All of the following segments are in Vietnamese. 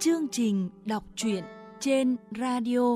Chương trình đọc truyện trên radio.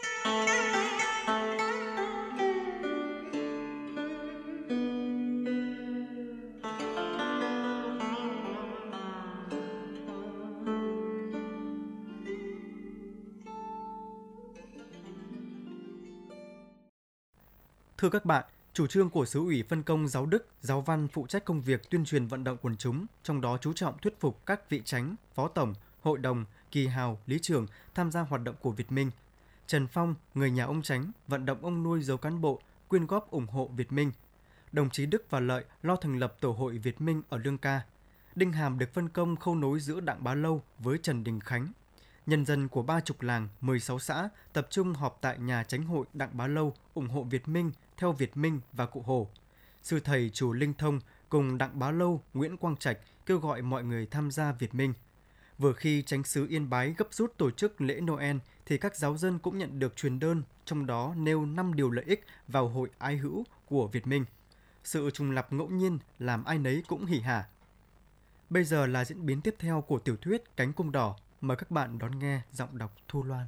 Thưa các bạn, chủ trương của xứ ủy phân công giáo đức, giáo văn phụ trách công việc tuyên truyền vận động quần chúng, trong đó chú trọng thuyết phục các vị chánh, phó tổng, hội đồng, kỳ hào, lý trưởng tham gia hoạt động của Việt Minh. Trần Phong, người nhà ông Chánh, vận động ông nuôi dấu cán bộ, quyên góp ủng hộ Việt Minh. Đồng chí Đức và Lợi lo thành lập tổ hội Việt Minh ở Lương Ca. Đinh Hàm được phân công khâu nối giữa Đặng Bá Lâu với Trần Đình Khánh. Nhân dân của 30 làng, 16 xã tập trung họp tại nhà Chánh hội Đặng Bá Lâu ủng hộ Việt Minh theo Việt Minh và Cụ Hồ. Sư thầy chùa Linh Thông cùng Đặng Bá Lâu, Nguyễn Quang Trạch kêu gọi mọi người tham gia Việt Minh. Vừa khi Chánh xứ Yên Bái gấp rút tổ chức lễ Noel thì các giáo dân cũng nhận được truyền đơn, trong đó nêu 5 điều lợi ích vào hội ái hữu của Việt Minh. Sự trùng lặp ngẫu nhiên làm ai nấy cũng hỉ hả. Bây giờ là diễn biến tiếp theo của tiểu thuyết Cánh Cung Đỏ. Mời các bạn đón nghe giọng đọc Thu Loan.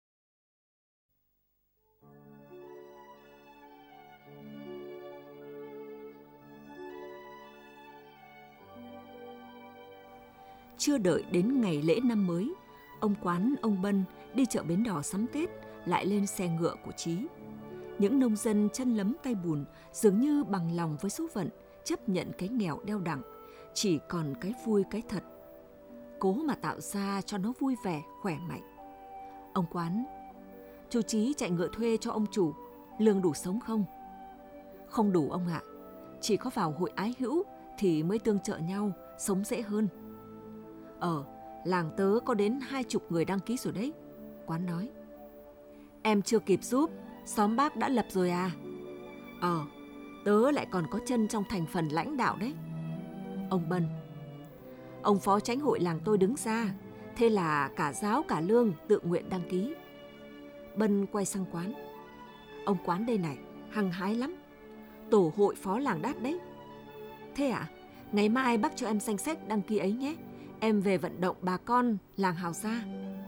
Chưa đợi đến ngày lễ năm mới, ông Quán, ông Bân đi chợ Bến Đỏ sắm Tết lại lên xe ngựa của Chí. Những nông dân chân lấm tay bùn dường như bằng lòng với số phận, chấp nhận cái nghèo đeo đẳng, chỉ còn cái vui cái thật. Cố mà tạo ra cho nó vui vẻ, khỏe mạnh. Ông Quán: chú Chí chạy ngựa thuê cho ông chủ, lương đủ sống không? Không đủ ông ạ, chỉ có vào hội ái hữu thì mới tương trợ nhau, sống dễ hơn. Làng tớ có đến 20 người đăng ký rồi đấy, Quán nói. Em chưa kịp giúp, xóm bác đã lập rồi à? Tớ lại còn có chân trong thành phần lãnh đạo đấy. Ông Bân: ông phó chánh hội làng tôi đứng ra, thế là cả giáo cả lương tự nguyện đăng ký. Bân quay sang Quán: ông Quán đây này, hăng hái lắm, tổ hội phó làng đát đấy. Thế ạ? Ngày mai bác cho em danh sách đăng ký ấy nhé, em về vận động bà con làng Hào Gia.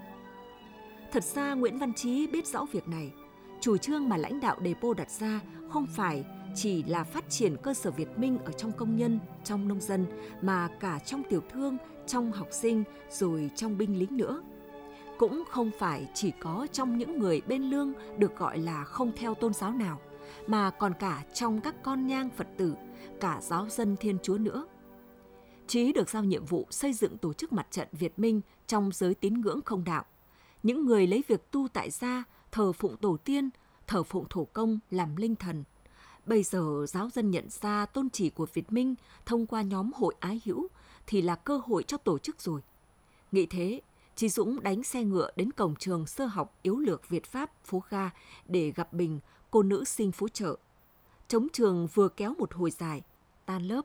Thật ra Nguyễn Văn Chí biết rõ việc này. Chủ trương mà lãnh đạo Đề Pô đặt ra không phải chỉ là phát triển cơ sở Việt Minh ở trong công nhân, trong nông dân, mà cả trong tiểu thương, trong học sinh, rồi trong binh lính nữa. Cũng không phải chỉ có trong những người bên lương được gọi là không theo tôn giáo nào, mà còn cả trong các con nhang Phật tử, cả giáo dân Thiên Chúa nữa. Chí được giao nhiệm vụ xây dựng tổ chức mặt trận Việt Minh trong giới tín ngưỡng không đạo. Những người lấy việc tu tại gia, thờ phụng tổ tiên, thờ phụng thổ công làm linh thần. Bây giờ giáo dân nhận ra tôn chỉ của Việt Minh thông qua nhóm hội ái hữu thì là cơ hội cho tổ chức rồi. Nghĩ thế, Chí Dũng đánh xe ngựa đến cổng trường sơ học yếu lược Việt Pháp phố Ga để gặp Bình, cô nữ sinh Phú Chợ. Trống trường vừa kéo một hồi dài, tan lớp.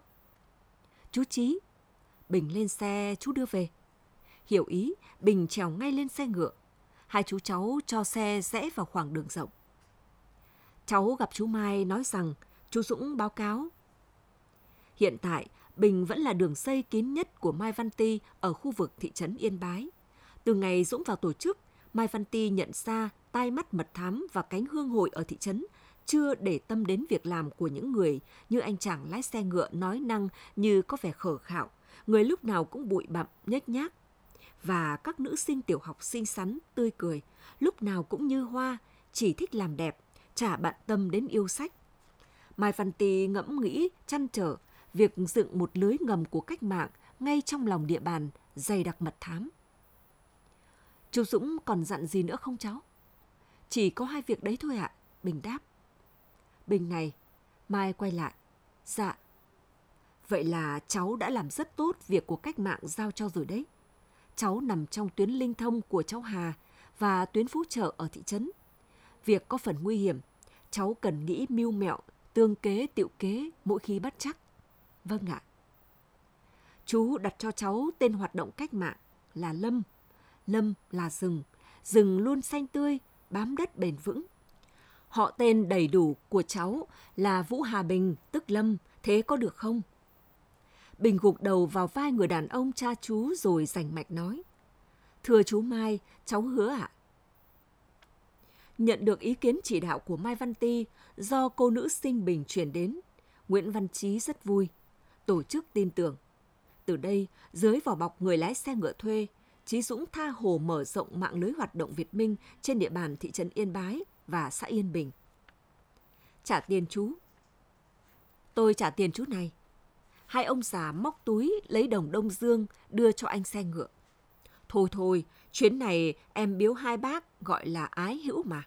Chú Chí, Bình lên xe chú đưa về. Hiểu ý, Bình trèo ngay lên xe ngựa. Hai chú cháu cho xe rẽ vào khoảng đường rộng. Cháu gặp chú Mai nói rằng chú Dũng báo cáo. Hiện tại, Bình vẫn là đường dây kín nhất của Mai Văn Ti ở khu vực thị trấn Yên Bái. Từ ngày Dũng vào tổ chức, Mai Văn Ti nhận ra tai mắt mật thám và cánh hương hội ở thị trấn chưa để tâm đến việc làm của những người như anh chàng lái xe ngựa nói năng như có vẻ khờ khạo, người lúc nào cũng bụi bặm, nhếch nhác. Và các nữ sinh tiểu học xinh xắn, tươi cười, lúc nào cũng như hoa, chỉ thích làm đẹp, chả bận tâm đến yêu sách. Mai Văn Tì ngẫm nghĩ, trăn trở việc dựng một lưới ngầm của cách mạng ngay trong lòng địa bàn dày đặc mật thám. Chú Dũng còn dặn gì nữa không cháu? Chỉ có 2 việc đấy thôi ạ, Bình đáp. Bình này, Mai quay lại. Dạ. Vậy là cháu đã làm rất tốt việc của cách mạng giao cho rồi đấy. Cháu nằm trong tuyến linh thông của cháu Hà và tuyến Phú Chợ ở thị trấn. Việc có phần nguy hiểm, cháu cần nghĩ mưu mẹo, tương kế, tiệu kế mỗi khi bắt chắc. Vâng ạ. Chú đặt cho cháu tên hoạt động cách mạng là Lâm. Lâm là rừng, rừng luôn xanh tươi, bám đất bền vững. Họ tên đầy đủ của cháu là Vũ Hà Bình, tức Lâm, thế có được không? Bình gục đầu vào vai người đàn ông cha chú rồi rành mạch nói. Thưa chú Mai, cháu hứa ạ. Nhận được ý kiến chỉ đạo của Mai Văn Ti do cô nữ sinh Bình chuyển đến, Nguyễn Văn Chí rất vui. Tổ chức tin tưởng. Từ đây, dưới vỏ bọc người lái xe ngựa thuê, Chí Dũng tha hồ mở rộng mạng lưới hoạt động Việt Minh trên địa bàn thị trấn Yên Bái và xã Yên Bình. Trả tiền chú. Tôi trả tiền chú này. Hai ông già móc túi lấy đồng Đông Dương đưa cho anh xe ngựa. Thôi, chuyến này em biếu hai bác gọi là ái hữu mà.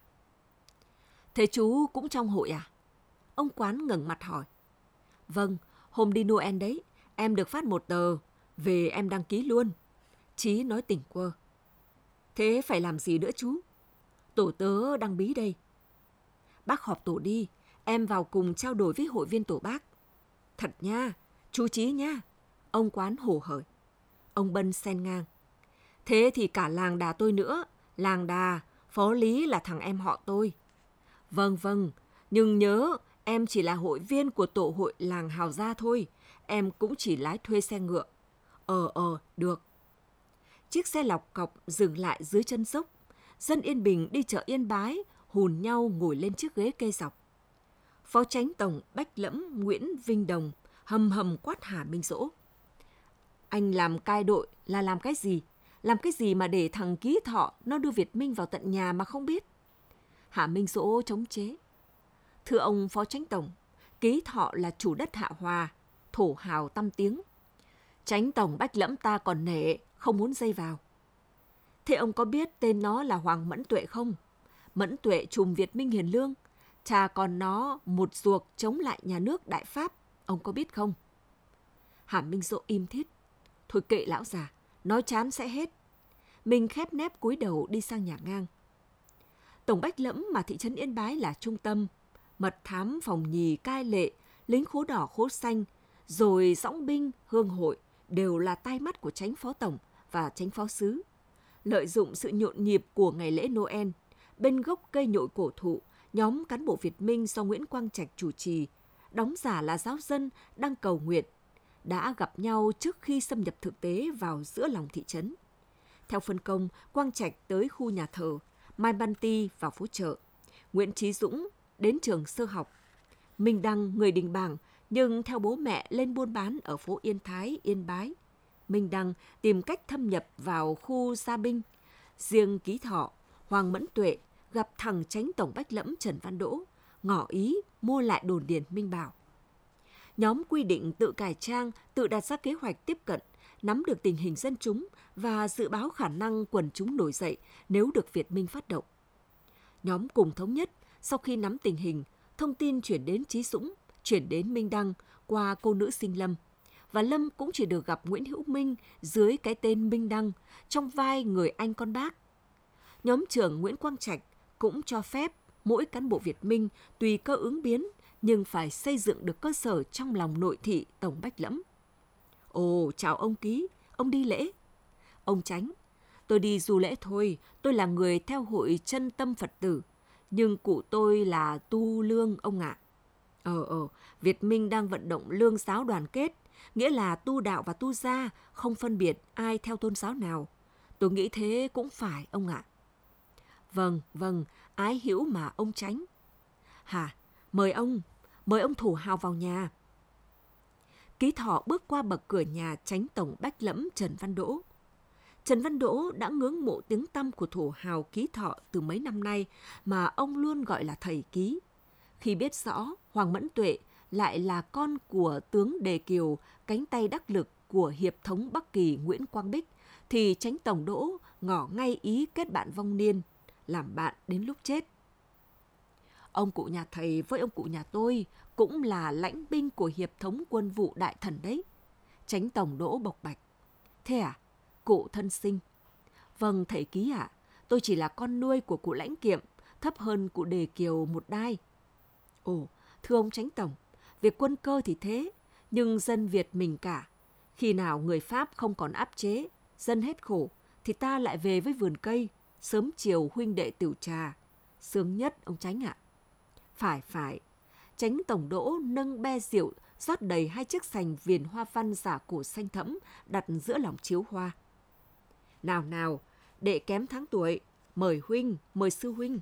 Thế chú cũng trong hội à? Ông Quán ngẩng mặt hỏi. Vâng, hôm đi Noel đấy, em được phát một tờ, về em đăng ký luôn. Chí nói tỉnh quơ. Thế phải làm gì nữa chú? Tổ tớ đăng bí đây. Bác họp tổ đi, em vào cùng trao đổi với hội viên tổ bác. Thật nha, chú Chí nha. Ông Quán hổ hởi. Ông Bân xen ngang. Thế thì cả làng Đà tôi nữa, làng Đà, Phó Lý là thằng em họ tôi. Vâng, nhưng nhớ em chỉ là hội viên của tổ hội làng Hào Gia thôi, em cũng chỉ lái thuê xe ngựa. Được. Chiếc xe lọc cọc dừng lại dưới chân dốc, dân Yên Bình đi chợ Yên Bái hùn nhau ngồi lên chiếc ghế cây dọc. Phó Chánh Tổng Bách Lẫm Nguyễn Vinh Đồng hầm quát Hà Minh Dỗ. Anh làm cai đội là làm cái gì? Làm cái gì mà để thằng Ký Thọ nó đưa Việt Minh vào tận nhà mà không biết? Hà Minh Dỗ chống chế. Thưa ông Phó Chánh Tổng, Ký Thọ là chủ đất Hạ Hòa, thổ hào tăm tiếng. Chánh Tổng Bách Lẫm ta còn nể, không muốn dây vào. Thế ông có biết tên nó là Hoàng Mẫn Tuệ không? Mẫn Tuệ trùm Việt Minh hiền lương, cha con nó một ruột chống lại nhà nước Đại Pháp, ông có biết không? Hà Minh Dỗ im thít. Thôi kệ lão già, nói chán sẽ hết. Mình khép nép cúi đầu đi sang nhà ngang. Tổng Bách Lẫm mà thị trấn Yên Bái là trung tâm, mật thám phòng nhì cai lệ, lính khố đỏ khố xanh, rồi dõng binh, hương hội đều là tai mắt của Chánh Phó Tổng và Chánh Phó Sứ. Lợi dụng sự nhộn nhịp của ngày lễ Noel, bên gốc cây nhội cổ thụ, nhóm cán bộ Việt Minh do Nguyễn Quang Trạch chủ trì, đóng giả là giáo dân đang cầu nguyện, đã gặp nhau trước khi xâm nhập thực tế vào giữa lòng thị trấn. Theo phân công, Quang Trạch tới khu nhà thờ, Mai Văn Ti vào phố chợ, Nguyễn Chí Dũng đến trường sơ học, Minh Đăng người Đình Bảng nhưng theo bố mẹ lên buôn bán ở phố Yên Thái, Yên Bái. Minh Đăng tìm cách thâm nhập vào khu gia binh. Riêng Ký Thọ, Hoàng Mẫn Tuệ gặp thằng Chánh Tổng Bách Lẫm Trần Văn Đỗ, ngỏ ý mua lại đồn điền Minh Bảo. Nhóm quy định tự cải trang, tự đặt ra kế hoạch tiếp cận, nắm được tình hình dân chúng và dự báo khả năng quần chúng nổi dậy nếu được Việt Minh phát động. Nhóm cùng thống nhất, sau khi nắm tình hình, thông tin chuyển đến Chí Dũng, chuyển đến Minh Đăng qua cô nữ sinh Lâm. Và Lâm cũng chỉ được gặp Nguyễn Hữu Minh dưới cái tên Minh Đăng, trong vai người anh con bác. Nhóm trưởng Nguyễn Quang Trạch cũng cho phép mỗi cán bộ Việt Minh tùy cơ ứng biến, nhưng phải xây dựng được cơ sở trong lòng nội thị Tổng Bách Lẫm. Ồ, chào ông Ký, ông đi lễ. Ông Chánh, tôi đi du lễ thôi, tôi là người theo hội chân tâm Phật tử, nhưng cụ tôi là tu lương ông ạ. Việt Minh đang vận động lương giáo đoàn kết, nghĩa là tu đạo và tu gia, không phân biệt ai theo tôn giáo nào. Tôi nghĩ thế cũng phải ông ạ. Vâng, ái hữu mà ông Chánh. Hả, mời ông thủ hào vào nhà. Ký Thọ bước qua bậc cửa nhà Chánh Tổng Bách Lẫm Trần Văn Đỗ. Trần Văn Đỗ đã ngưỡng mộ tiếng tăm của thủ hào Ký Thọ từ mấy năm nay mà ông luôn gọi là thầy Ký. Khi biết rõ Hoàng Mẫn Tuệ lại là con của tướng Đề Kiều, cánh tay đắc lực của Hiệp thống Bắc Kỳ Nguyễn Quang Bích, thì Chánh Tổng Đỗ ngỏ ngay ý kết bạn vong niên, làm bạn đến lúc chết. Ông cụ nhà thầy với ông cụ nhà tôi cũng là lãnh binh của Hiệp thống Quân vụ Đại Thần đấy. Chánh Tổng Đỗ bộc bạch. Thế à? Cụ thân sinh. Vâng, thầy Ký ạ. Tôi chỉ là con nuôi của cụ Lãnh Kiệm, thấp hơn cụ Đề Kiều một đai. Ồ, thưa ông Chánh Tổng, việc quân cơ thì thế, nhưng dân Việt mình cả. Khi nào người Pháp không còn áp chế, dân hết khổ, thì ta lại về với vườn cây, sớm chiều huynh đệ tửu trà. Sướng nhất, ông Chánh ạ. Phải. Chánh Tổng Đỗ nâng be rượu, rót đầy 2 chiếc sành viền hoa văn giả cổ xanh thẫm, đặt giữa lòng chiếu hoa. Nào, đệ kém tháng tuổi, mời huynh, mời sư huynh.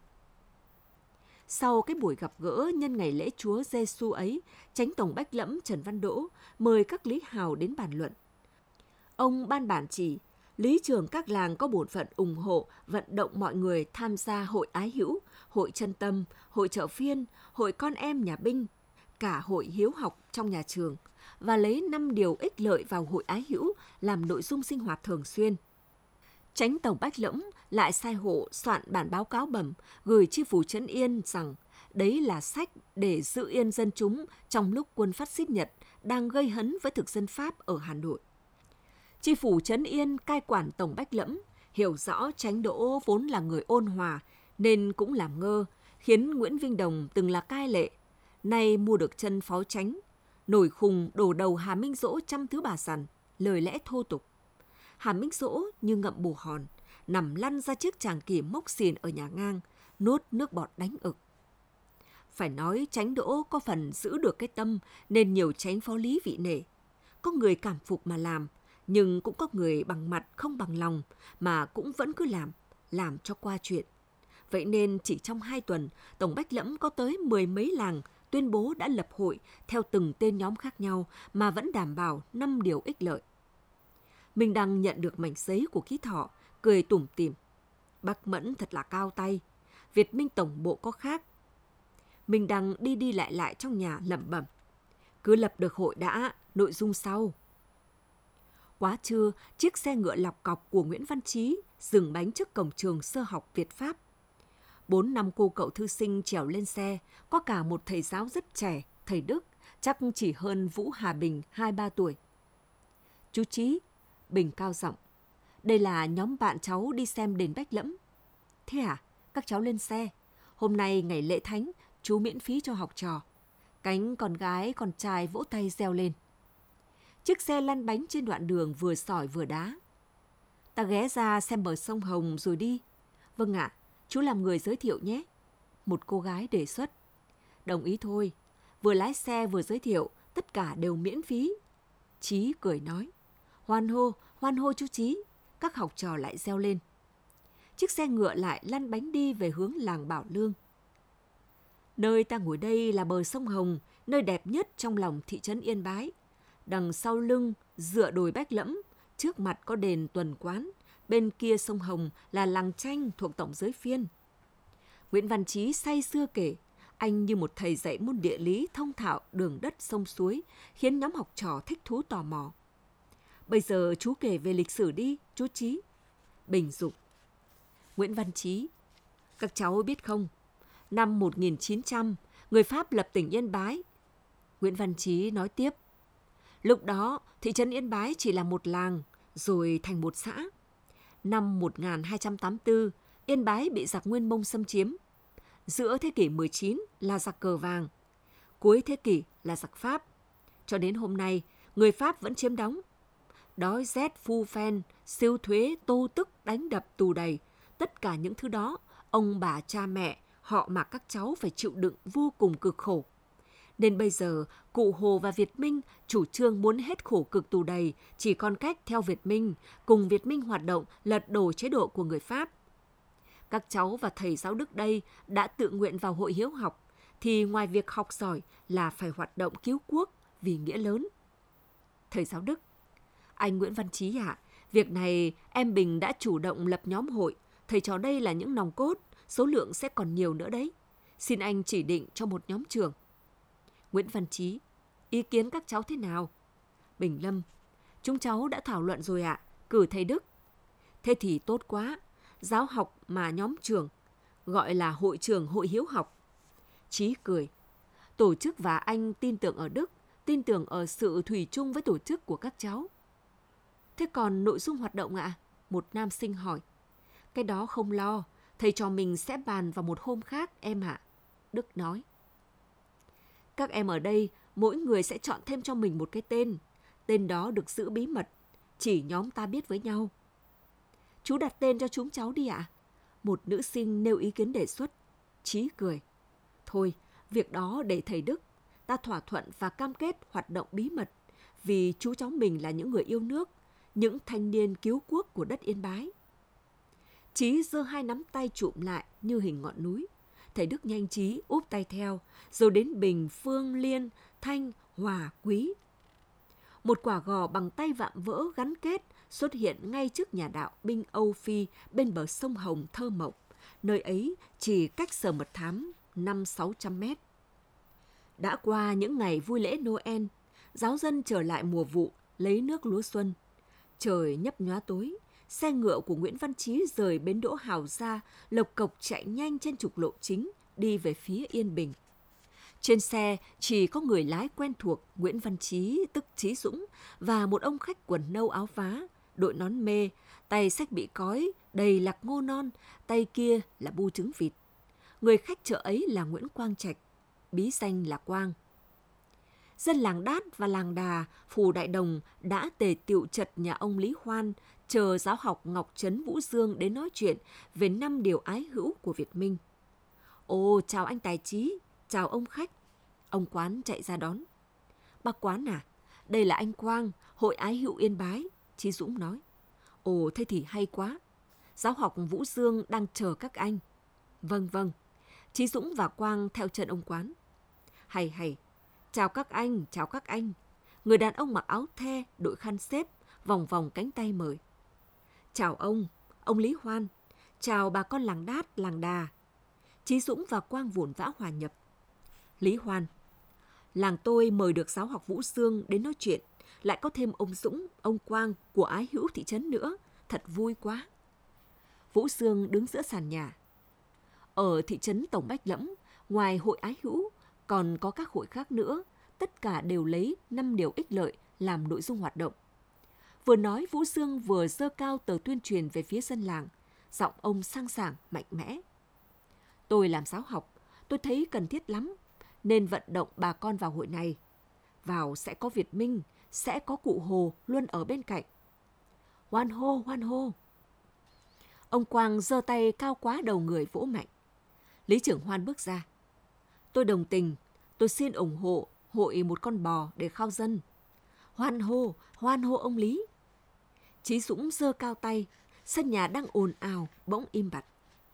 Sau cái buổi gặp gỡ nhân ngày lễ Chúa Giêsu ấy, Chánh Tổng Bách Lẫm Trần Văn Đỗ mời các lý hào đến bàn luận. Ông ban bản chỉ, lý trưởng các làng có bổn phận ủng hộ, vận động mọi người tham gia hội ái hữu, hội chân tâm, hội chợ phiên, hội con em nhà binh, cả hội hiếu học trong nhà trường, và lấy 5 điều ích lợi vào hội ái hữu làm nội dung sinh hoạt thường xuyên. Chánh Tổng Bách Lẫm lại sai hộ soạn bản báo cáo bẩm gửi chi phủ Trấn Yên rằng đấy là sách để giữ yên dân chúng trong lúc quân phát xít Nhật đang gây hấn với thực dân Pháp ở Hà Nội. Chi phủ Trấn Yên cai quản Tổng Bách Lẫm hiểu rõ Chánh Đỗ vốn là người ôn hòa nên cũng làm ngơ, khiến Nguyễn Vinh Đồng từng là cai lệ, nay mua được chân phó chánh, nổi khùng đổ đầu Hà Minh Dỗ trăm thứ bà sằn, lời lẽ thô tục. Hà Minh Dỗ như ngậm bù hòn, nằm lăn ra chiếc tràng kỷ mốc xìn ở nhà ngang, nuốt nước bọt đánh ực. Phải nói Chánh Đỗ có phần giữ được cái tâm nên nhiều chánh phó lý vị nể. Có người cảm phục mà làm, nhưng cũng có người bằng mặt không bằng lòng mà cũng vẫn cứ làm cho qua chuyện. Vậy nên chỉ trong 2 tuần, Tổng Bách Lẫm có tới 10 mấy làng tuyên bố đã lập hội theo từng tên nhóm khác nhau mà vẫn đảm bảo 5 điều ích lợi. Minh Đăng nhận được mảnh giấy của Ký Thọ, cười tủm tỉm. Bác Mẫn thật là cao tay, Việt Minh tổng bộ có khác. Minh Đăng đi lại trong nhà lẩm bẩm. Cứ lập được hội đã, nội dung sau. Quá trưa, chiếc xe ngựa lọc cọc của Nguyễn Văn Trí dừng bánh trước cổng trường sơ học Việt Pháp. 4-5 cô cậu thư sinh trèo lên xe, có cả một thầy giáo rất trẻ, thầy Đức, chắc chỉ hơn Vũ Hà Bình 2-3 tuổi. Chú Trí, Bình cao giọng, đây là nhóm bạn cháu đi xem đền Bách Lẫm. Thế à, các cháu lên xe. Hôm nay ngày lễ thánh, chú miễn phí cho học trò. Cánh con gái, con trai vỗ tay reo lên. Chiếc xe lăn bánh trên đoạn đường vừa sỏi vừa đá. Ta ghé ra xem bờ sông Hồng rồi đi. Vâng ạ, chú làm người giới thiệu nhé. Một cô gái đề xuất. Đồng ý thôi, vừa lái xe vừa giới thiệu, tất cả đều miễn phí. Trí cười nói. Hoan hô chú Trí. Các học trò lại reo lên. Chiếc xe ngựa lại lăn bánh đi về hướng làng Bảo Lương. Nơi ta ngồi đây là bờ sông Hồng, nơi đẹp nhất trong lòng thị trấn Yên Bái. Đằng sau lưng, dựa đồi Bách Lẫm, trước mặt có đền Tuần Quán, bên kia sông Hồng là làng Tranh thuộc tổng giới Phiên. Nguyễn Văn Trí say sưa kể, anh như một thầy dạy môn địa lý thông thạo đường đất sông suối, khiến nhóm học trò thích thú tò mò. Bây giờ chú kể về lịch sử đi, chú Trí. Bình dục. Nguyễn Văn Trí, các cháu biết không, năm 1900, người Pháp lập tỉnh Yên Bái. Nguyễn Văn Trí nói tiếp. Lúc đó, thị trấn Yên Bái chỉ là một làng, rồi thành một xã. Năm 1284, Yên Bái bị giặc Nguyên Mông xâm chiếm. Giữa thế kỷ 19 là giặc Cờ Vàng, cuối thế kỷ là giặc Pháp. Cho đến hôm nay, người Pháp vẫn chiếm đóng. Đói rét, phu phen, siêu thuế, tô tức, đánh đập, tù đầy. Tất cả những thứ đó, ông bà, cha mẹ, họ mà các cháu phải chịu đựng vô cùng cực khổ. Nên bây giờ, cụ Hồ và Việt Minh chủ trương muốn hết khổ cực tù đầy, chỉ còn cách theo Việt Minh, cùng Việt Minh hoạt động lật đổ chế độ của người Pháp. Các cháu và thầy giáo Đức đây đã tự nguyện vào hội hiếu học, thì ngoài việc học giỏi là phải hoạt động cứu quốc vì nghĩa lớn. Thầy giáo Đức, anh Nguyễn Văn Trí ạ, việc này em Bình đã chủ động lập nhóm hội, thầy trò đây là những nòng cốt, số lượng sẽ còn nhiều nữa đấy. Xin anh chỉ định cho một nhóm trưởng. Nguyễn Văn Trí, ý kiến các cháu thế nào? Bình Lâm, chúng cháu đã thảo luận rồi ạ, cử thầy Đức. Thế thì tốt quá, giáo học mà nhóm trưởng, gọi là hội trưởng hội hiếu học. Trí cười, tổ chức và anh tin tưởng ở Đức, tin tưởng ở sự thủy chung với tổ chức của các cháu. Thế còn nội dung hoạt động ạ? Một nam sinh hỏi. Cái đó không lo, thầy trò mình sẽ bàn vào một hôm khác em ạ. Đức nói. Các em ở đây, mỗi người sẽ chọn thêm cho mình một cái tên. Tên đó được giữ bí mật, chỉ nhóm ta biết với nhau. Chú đặt tên cho chúng cháu đi ạ. Một nữ sinh nêu ý kiến đề xuất. Trí cười. Thôi, việc đó để thầy Đức. Ta thỏa thuận và cam kết hoạt động bí mật. Vì chú cháu mình là những người yêu nước, những thanh niên cứu quốc của đất Yên Bái. Chí giơ hai nắm tay chụm lại như hình ngọn núi. Thầy Đức nhanh trí úp tay theo, rồi đến Bình, Phương, Liên, Thanh, Hòa, Quý. Một quả gò bằng tay vạm vỡ gắn kết xuất hiện ngay trước nhà đạo binh Âu Phi bên bờ sông Hồng thơ mộng. Nơi ấy chỉ cách Sở Mật Thám 500-600 mét. Đã qua những ngày vui lễ Noel, giáo dân trở lại mùa vụ lấy nước lúa xuân. Trời nhấp nhóa tối, xe ngựa của Nguyễn Văn Chí rời bến đỗ Hào Gia, lộc cộc chạy nhanh trên trục lộ chính đi về phía Yên Bình. Trên xe chỉ có người lái quen thuộc Nguyễn Văn Chí tức Chí Dũng và một ông khách quần nâu áo vá, đội nón mê, tay xách bị cói, đầy lạc ngô non, tay kia là bu trứng vịt. Người khách chợ ấy là Nguyễn Quang Trạch, bí danh là Quang. Dân làng Đát và làng Đà, Phù Đại Đồng đã tề tựu chật nhà ông Lý Hoan, chờ giáo học Ngọc Trấn Vũ Dương đến nói chuyện về 5 điều ái hữu của Việt Minh. Ồ, chào anh Tài Chí, chào ông khách. Ông Quán chạy ra đón. Bác Quán à, đây là anh Quang, hội ái hữu Yên Bái, Chí Dũng nói. Ồ, thế thì hay quá. Giáo học Vũ Dương đang chờ các anh. Vâng, vâng. Chí Dũng và Quang theo chân ông Quán. Hay. Chào các anh, chào các anh. Người đàn ông mặc áo the, đội khăn xếp, vòng vòng cánh tay mời. Chào ông Lý Hoan. Chào bà con làng Đát, làng Đà. Chí Dũng và Quang vội vã hòa nhập. Lý Hoan. Làng tôi mời được giáo học Vũ Dương đến nói chuyện, lại có thêm ông Dũng, ông Quang của ái hữu thị trấn nữa. Thật vui quá. Vũ Dương đứng giữa sàn nhà. Ở thị trấn Tổng Bách Lẫm, ngoài hội ái hữu, còn có các hội khác nữa, tất cả đều lấy 5 điều ích lợi làm nội dung hoạt động. Vừa nói, Vũ Dương vừa giơ cao tờ tuyên truyền về phía dân làng, giọng ông sang sảng, mạnh mẽ. Tôi làm giáo học, tôi thấy cần thiết lắm, nên vận động bà con vào hội này. Vào sẽ có Việt Minh, sẽ có cụ Hồ luôn ở bên cạnh. Hoan hô, hoan hô. Ông Quang giơ tay cao quá đầu người vỗ mạnh. Lý trưởng Hoan bước ra. Tôi đồng tình, tôi xin ủng hộ hội một con bò để khao dân. Hoan hô ông Lý. Chí Dũng giơ cao tay, sân nhà đang ồn ào, bỗng im bặt.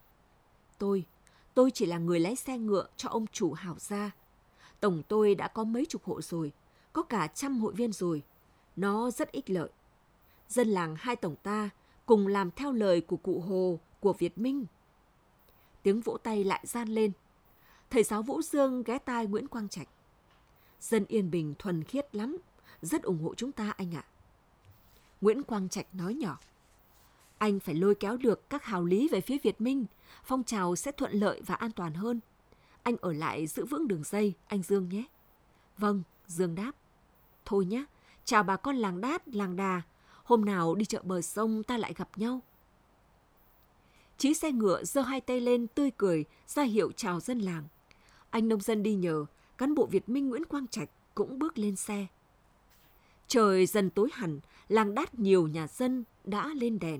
Tôi chỉ là người lái xe ngựa cho ông chủ Hào Gia. Tổng tôi đã có mấy chục hộ rồi, có cả 100 hội viên rồi. Nó rất ích lợi. Dân làng hai tổng ta cùng làm theo lời của cụ Hồ, của Việt Minh. Tiếng vỗ tay lại gian lên. Thầy giáo Vũ Dương ghé tai Nguyễn Quang Trạch. Dân Yên Bình thuần khiết lắm, rất ủng hộ chúng ta anh ạ. Nguyễn Quang Trạch nói nhỏ. Anh phải lôi kéo được các hào lý về phía Việt Minh, phong trào sẽ thuận lợi và an toàn hơn. Anh ở lại giữ vững đường dây, anh Dương nhé. Vâng, Dương đáp. Thôi nhé, chào bà con làng Đát, làng Đà, hôm nào đi chợ bờ sông ta lại gặp nhau. Chí xe ngựa giơ hai tay lên tươi cười, ra hiệu chào dân làng. Anh nông dân đi nhờ, cán bộ Việt Minh Nguyễn Quang Trạch cũng bước lên xe. Trời dần tối hẳn, làng Đát nhiều nhà dân đã lên đèn.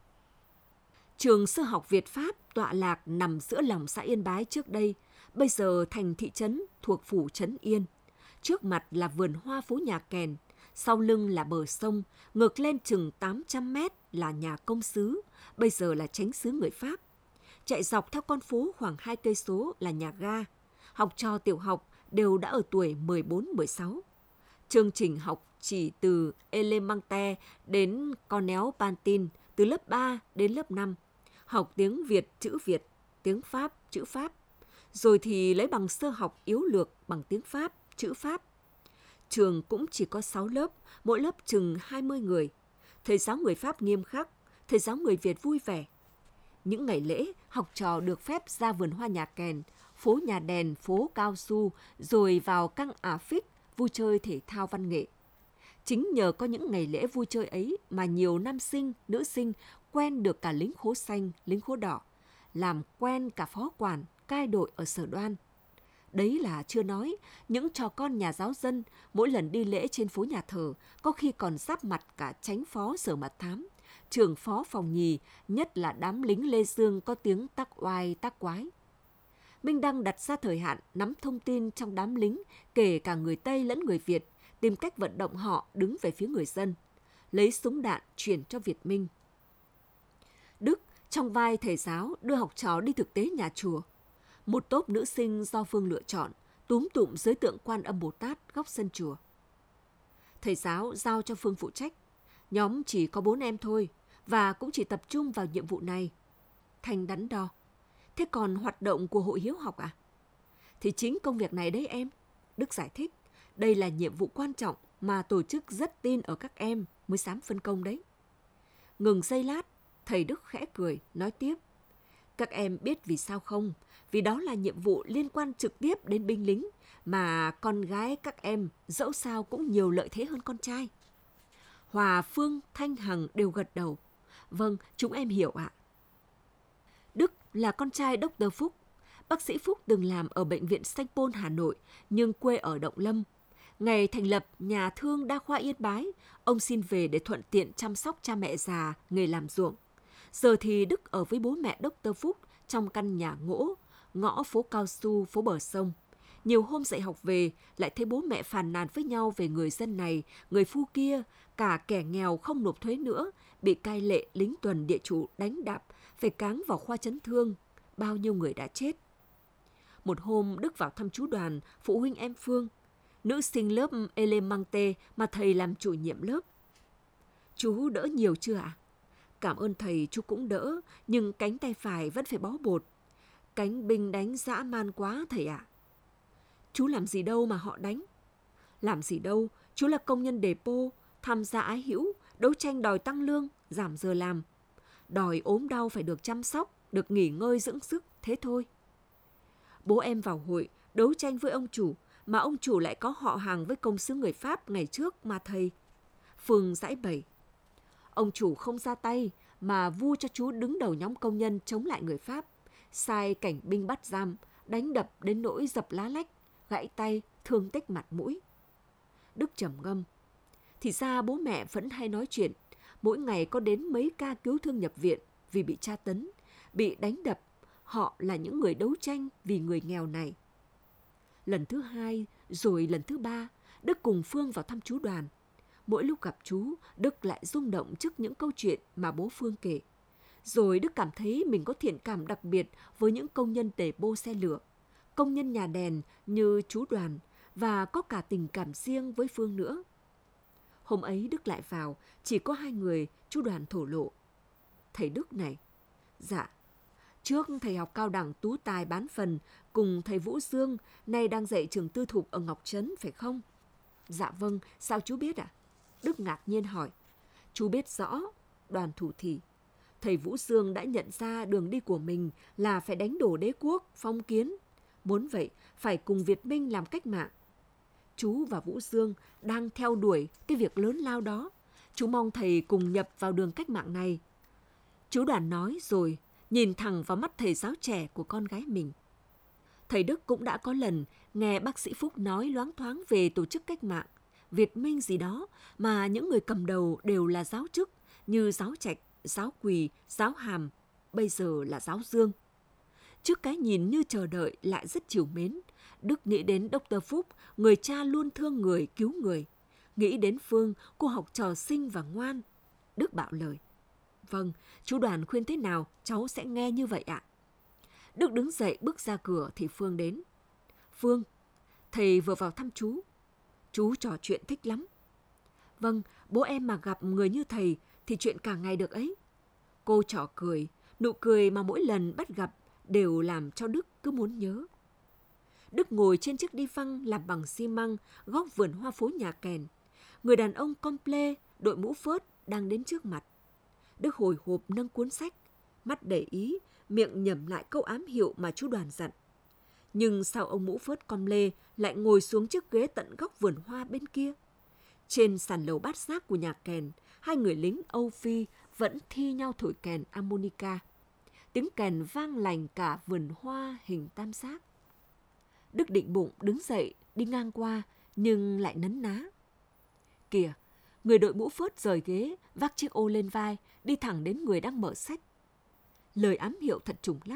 Trường sơ học Việt Pháp tọa lạc nằm giữa lòng xã Yên Bái trước đây, bây giờ thành thị trấn thuộc phủ trấn Yên. Trước mặt là vườn hoa phố nhà Kèn, sau lưng là bờ sông, ngược lên chừng 800 mét là nhà công sứ, bây giờ là chánh xứ người Pháp. Chạy dọc theo con phố khoảng 2 cây số là nhà ga. Học trò tiểu học đều đã ở tuổi 14-16. Chương trình học chỉ từ Elementaire đến Cornell Pantin, từ lớp 3 đến lớp 5. Học tiếng Việt, chữ Việt, tiếng Pháp, chữ Pháp. Rồi thì lấy bằng sơ học yếu lược bằng tiếng Pháp, chữ Pháp. Trường cũng chỉ có 6 lớp, mỗi lớp chừng 20 người. Thầy giáo người Pháp nghiêm khắc, thầy giáo người Việt vui vẻ. Những ngày lễ, học trò được phép ra vườn hoa nhà Kèn, phố nhà đèn, phố cao su, rồi vào căng ả phích, vui chơi thể thao văn nghệ. Chính nhờ có những ngày lễ vui chơi ấy mà nhiều nam sinh, nữ sinh quen được cả lính khố xanh, lính khố đỏ, làm quen cả phó quản, cai đội ở sở đoan. Đấy là chưa nói, những trò con nhà giáo dân mỗi lần đi lễ trên phố nhà thờ có khi còn giáp mặt cả chánh phó sở mật thám, trưởng phó phòng nhì, nhất là đám lính Lê Dương có tiếng tắc oai tắc quái. Minh Đăng đặt ra thời hạn nắm thông tin trong đám lính, kể cả người Tây lẫn người Việt, tìm cách vận động họ đứng về phía người dân, lấy súng đạn chuyển cho Việt Minh. Đức Trong vai thầy giáo đưa học trò đi thực tế nhà chùa, một tốp nữ sinh do Phương lựa chọn túm tụm dưới tượng Quan Âm Bồ Tát góc sân chùa. Thầy giáo giao cho Phương phụ trách. Nhóm chỉ có 4 em thôi và cũng chỉ tập trung vào nhiệm vụ này. Thanh đắn đo. Thế còn hoạt động của hội hiếu học à? Thì chính công việc này đấy em. Đức giải thích, đây là nhiệm vụ quan trọng mà tổ chức rất tin ở các em mới dám phân công đấy. Ngừng giây lát, thầy Đức khẽ cười, nói tiếp. Các em biết vì sao không? Vì đó là nhiệm vụ liên quan trực tiếp đến binh lính, mà con gái các em dẫu sao cũng nhiều lợi thế hơn con trai. Hòa, Phương, Thanh, Hằng đều gật đầu. Vâng, chúng em hiểu ạ. Đức là con trai Dr. Phúc. Bác sĩ Phúc từng làm ở Bệnh viện Sanh Pôn, Hà Nội, nhưng quê ở Động Lâm. Ngày thành lập nhà thương đa khoa Yên Bái, ông xin về để thuận tiện chăm sóc cha mẹ già, nghề làm ruộng. Giờ thì Đức ở với bố mẹ Dr. Phúc trong căn nhà gỗ, ngõ phố cao su, phố bờ sông. Nhiều hôm dạy học về, lại thấy bố mẹ phàn nàn với nhau về người dân này, người phu kia, cả kẻ nghèo không nộp thuế nữa, bị cai lệ lính tuần địa chủ đánh đạp, phải cáng vào khoa chấn thương. Bao nhiêu người đã chết. Một hôm Đức vào thăm chú Đoàn, phụ huynh em Phương, nữ sinh lớp Elemante mà thầy làm chủ nhiệm lớp. Chú đỡ nhiều chưa ạ? Cảm ơn thầy, chú cũng đỡ, nhưng cánh tay phải vẫn phải bó bột. Cánh binh đánh dã man quá thầy ạ. Chú làm gì đâu mà họ đánh? Làm gì đâu, chú là công nhân depot, tham gia ái hữu, đấu tranh đòi tăng lương, giảm giờ làm. Đòi ốm đau phải được chăm sóc, được nghỉ ngơi dưỡng sức, thế thôi. Bố em vào hội, đấu tranh với ông chủ, mà ông chủ lại có họ hàng với công xứ người Pháp ngày trước mà thầy. Phương giải bày. Ông chủ không ra tay, mà vu cho chú đứng đầu nhóm công nhân chống lại người Pháp, sai cảnh binh bắt giam, đánh đập đến nỗi dập lá lách, gãy tay, thương tích mặt mũi. Đức trầm ngâm. Thì ra bố mẹ vẫn hay nói chuyện, mỗi ngày có đến mấy ca cứu thương nhập viện vì bị tra tấn, bị đánh đập. Họ là những người đấu tranh vì người nghèo này. Lần thứ 2 rồi lần thứ 3, Đức cùng Phương vào thăm chú Đoàn. Mỗi lúc gặp chú, Đức lại rung động trước những câu chuyện mà bố Phương kể. Rồi Đức cảm thấy mình có thiện cảm đặc biệt với những công nhân depot xe lửa, công nhân nhà đèn như chú Đoàn, và có cả tình cảm riêng với Phương nữa. Hôm ấy Đức lại vào, chỉ có 2 người, chú Đoàn thổ lộ. Thầy Đức này. Dạ. Trước thầy học cao đẳng tú tài bán phần cùng thầy Vũ Dương, nay đang dạy trường tư thục ở Ngọc Trấn, phải không? Dạ vâng, sao chú biết ạ? Đức ngạc nhiên hỏi. Chú biết rõ. Đoàn thủ thỉ. Thầy Vũ Dương đã nhận ra đường đi của mình là phải đánh đổ đế quốc, phong kiến. Muốn vậy, phải cùng Việt Minh làm cách mạng. Chú và Vũ Dương đang theo đuổi cái việc lớn lao đó. Chú mong thầy cùng nhập vào đường cách mạng này. Chú Đoàn nói rồi, nhìn thẳng vào mắt thầy giáo trẻ của con gái mình. Thầy Đức cũng đã có lần nghe bác sĩ Phúc nói loáng thoáng về tổ chức cách mạng, Việt Minh gì đó, mà những người cầm đầu đều là giáo chức như giáo Trạch, giáo Quỳ, giáo Hàm, bây giờ là giáo Dương. Trước cái nhìn như chờ đợi lại rất trìu mến, Đức nghĩ đến Dr. Phúc, người cha luôn thương người, cứu người. Nghĩ đến Phương, cô học trò xinh và ngoan. Đức bảo lời. Vâng, chú Đoàn khuyên thế nào, cháu sẽ nghe như vậy ạ. Đức đứng dậy bước ra cửa thì Phương đến. Phương, thầy vừa vào thăm chú. Chú trò chuyện thích lắm. Vâng, bố em mà gặp người như thầy thì chuyện cả ngày được ấy. Cô trò cười, nụ cười mà mỗi lần bắt gặp đều làm cho Đức cứ muốn nhớ. Đức ngồi trên chiếc đi phăng làm bằng xi măng góc vườn hoa phố nhà Kèn. Người đàn ông comple đội mũ phớt đang đến trước mặt. Đức hồi hộp nâng cuốn sách, mắt để ý, miệng nhẩm lại câu ám hiệu mà chú Đoàn dặn. Nhưng sao ông mũ phớt com lê lại ngồi xuống chiếc ghế tận góc vườn hoa bên kia? Trên sàn lầu bát giác của nhà Kèn, 2 người lính Âu Phi vẫn thi nhau thổi kèn harmonica. Tiếng kèn vang lành cả vườn hoa hình tam giác. Đức định bụng đứng dậy đi ngang qua nhưng lại nấn ná. Kìa, người đội mũ phớt rời ghế, vác chiếc ô lên vai, đi thẳng đến người đang mở sách. Lời ám hiệu thật trùng lắp.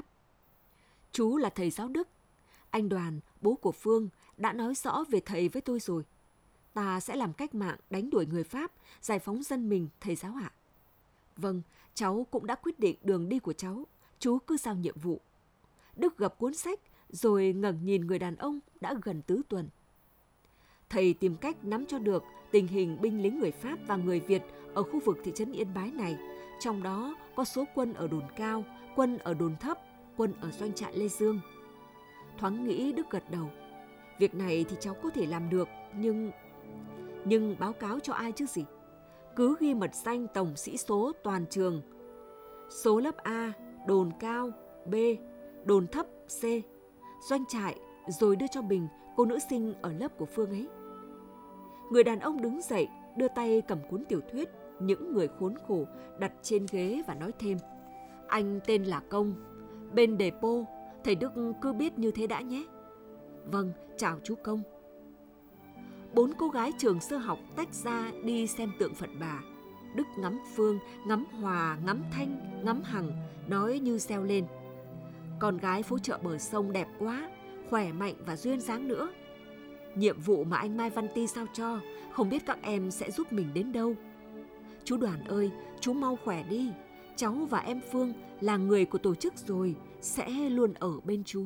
Chú là thầy giáo Đức. Anh Đoàn, bố của Phương, đã nói rõ về thầy với tôi rồi. Ta sẽ làm cách mạng đánh đuổi người Pháp, giải phóng dân mình, thầy giáo ạ. Vâng, cháu cũng đã quyết định đường đi của cháu. Chú cứ giao nhiệm vụ. Đức gập cuốn sách rồi ngẩng nhìn người đàn ông đã gần tứ tuần. Thầy tìm cách nắm cho được tình hình binh lính người Pháp và người Việt ở khu vực thị trấn Yên Bái này. Trong đó có số quân ở đồn cao, quân ở đồn thấp, quân ở doanh trại Lê Dương. Thoáng nghĩ Đức gật đầu. Việc này thì cháu có thể làm được, nhưng báo cáo cho ai chứ gì? Cứ ghi mật danh tổng sĩ số toàn trường. Số lớp A, đồn cao, B, đồn thấp, C, doanh trại, rồi đưa cho Bình, cô nữ sinh ở lớp của Phương ấy. Người đàn ông đứng dậy, đưa tay cầm cuốn tiểu thuyết Những người khốn khổ đặt trên ghế và nói thêm. Anh tên là Công, bên depot, thầy Đức cứ biết như thế đã nhé. Vâng, chào chú Công. 4 cô gái trường sơ học tách ra đi xem tượng Phật Bà. Đức ngắm Phương, ngắm Hòa, ngắm Thanh, ngắm Hằng, nói như reo lên. Con gái phố chợ bờ sông đẹp quá, khỏe mạnh và duyên dáng nữa. Nhiệm vụ mà anh Mai Văn Ti giao cho, không biết các em sẽ giúp mình đến đâu. Chú Đoàn ơi, chú mau khỏe đi. Cháu và em Phương là người của tổ chức rồi, sẽ luôn ở bên chú.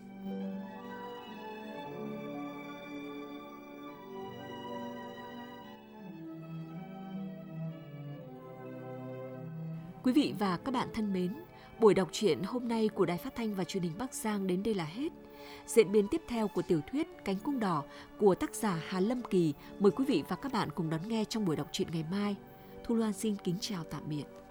Quý vị và các bạn thân mến, buổi đọc truyện hôm nay của Đài Phát thanh và Truyền hình Bắc Giang đến đây là hết. Diễn biến tiếp theo của tiểu thuyết Cánh cung đỏ của tác giả Hà Lâm Kỳ mời quý vị và các bạn cùng đón nghe trong buổi đọc truyện ngày mai. Thu Loan xin kính chào tạm biệt.